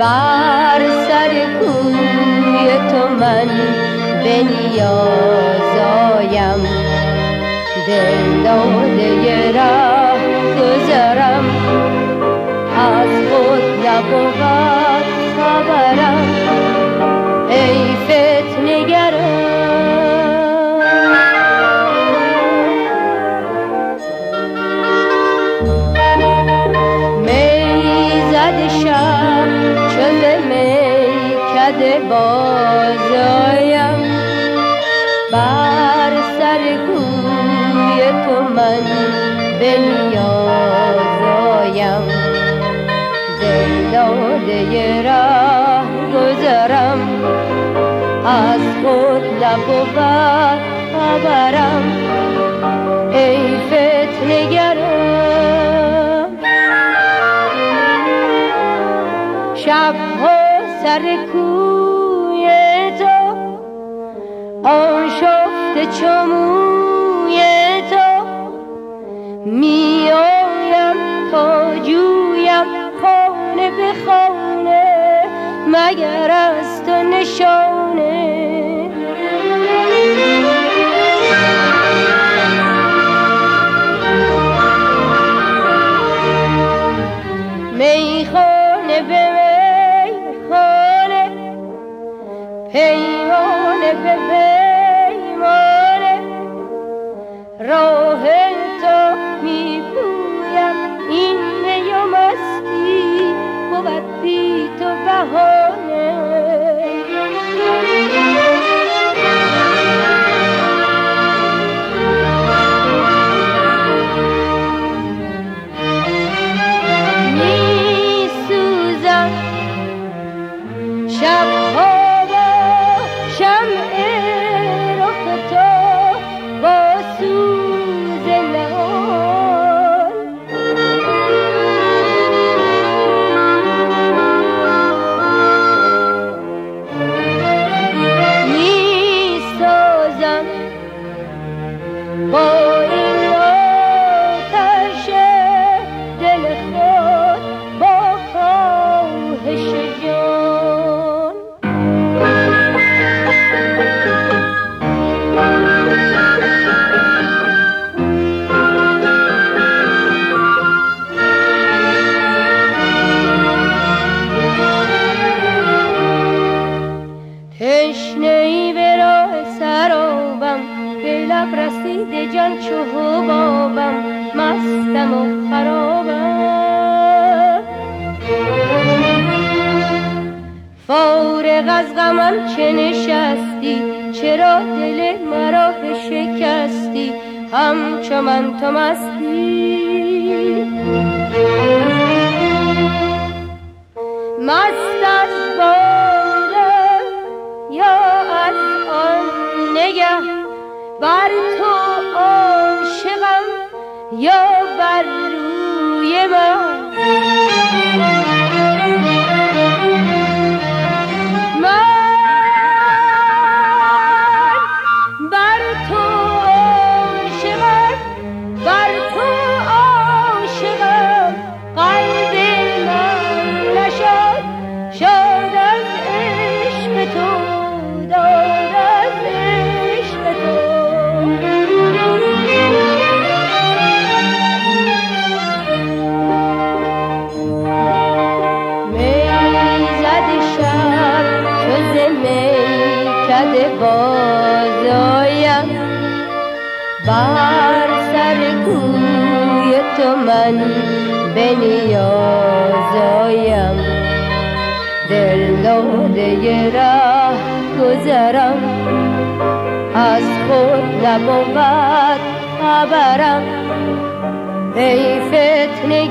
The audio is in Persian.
بر سر کوی تو من به نیاز آیم، دل داده ره گذرم، از خود نبود خبرم ای فتنه گرم. می زده شب چو ز میکده باز آیم، بر سر کوی تو من به نیاز آیم، دل داده ره گذرم، از خود نبود خبرم ای فتنه گرم. شبها سر کوی تو آن شفته چو موی تو، می آیم تا جویم خانه به خانه، مگر از تو نشانه. میخانه به میخانه، پیمانه به پیمانه، راه تو می پویم، این می و مستی بود بی تو بهانه. می سوزم شبها با شمع رخ تو، با سوز نهان می سازم با این آتش دل خود، با خواهش جان. تشنه‌ای به راه سرابم، به لب رسیده جان چو حبابم، مستم و خرابم. فارغ از غمم چه نشستی، چرا دل مرا بشکستی، همچو من تو مستی. مست از بانگم یا از آن نگه، بر تو عاشقم یا بر روی من. باز آیم، بر سر کوی تو من به نیاز آیم، دل داده ره گذرم، از خود نبود خبرم ای فتنه